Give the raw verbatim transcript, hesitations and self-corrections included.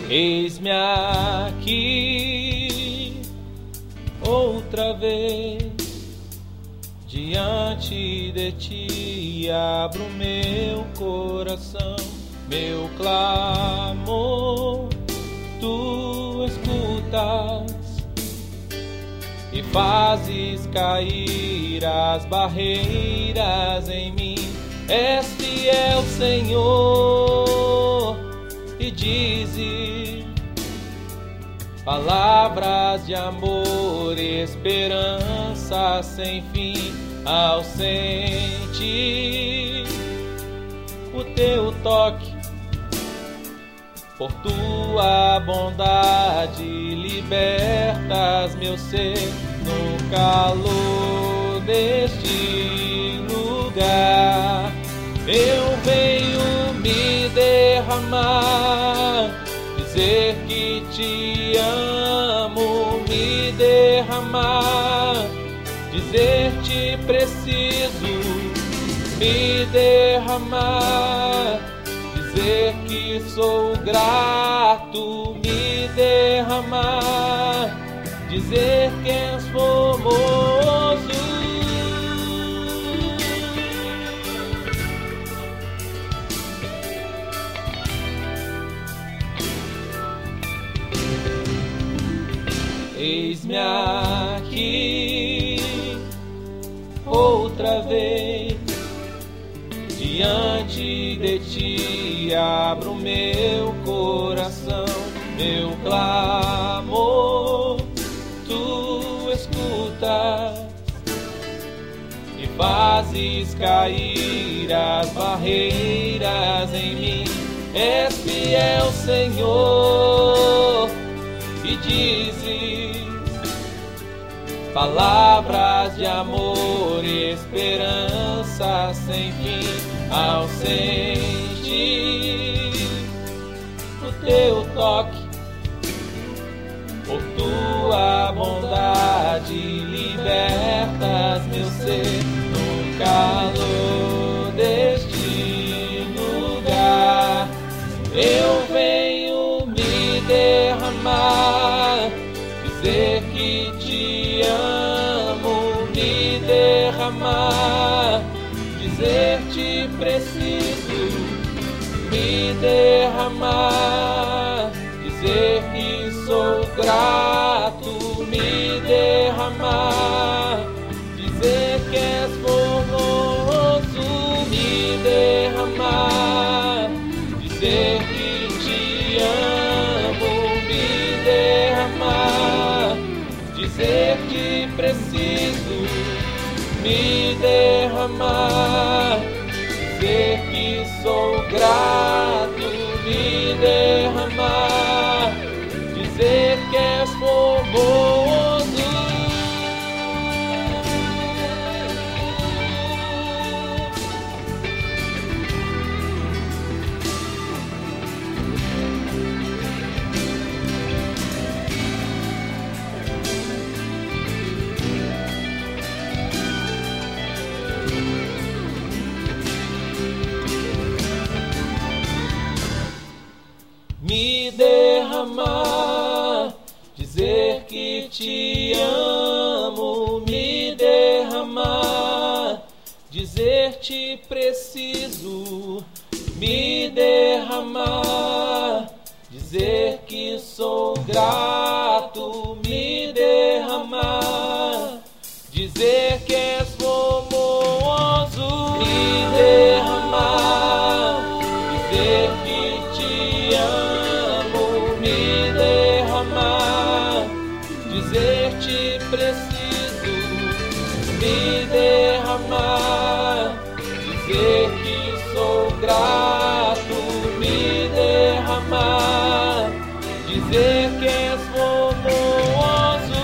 Eis-me aqui outra vez diante de ti, abro meu coração, meu clamor, tu escutas e fazes cair as barreiras em mim. És fiel, Senhor, e dizes palavras de amor, esperança sem fim. Ao sentir o teu toque, por tua bondade libertas meu ser no calor deste lugar. Eu venho me derramar, dizer que te amo, me derramar, dizer-te preciso, me derramar, dizer que sou grato, me derramar, dizer que és formoso. Eis-me aqui outra vez diante de ti, abro meu coração, meu clamor, tu escutas e fazes cair as barreiras em mim. És fiel, Senhor, e dizes palavras de amor, esperança sem fim. Ao sentir o teu toque, por tua bondade libertas meu ser no calor deste lugar. Eu venho me derramar, dizer que te amo, me derramar, dizer-te preciso, me derramar, dizer que sou grato, me derramar, dizer que és formoso, me derramar, dizer que te amo, me derramar, dizer que preciso, me derramar, dizer que sou grato, me derramar, dizer que és formoso. Me derramar, dizer que te amo, me derramar, dizer-te preciso, me derramar, dizer que sou grato, me derramar, dizer que és formoso, me derramar, dizer que te amo, me derramar, dizer-te preciso, me derramar, dizer que sou grato, me derramar, dizer que és formoso.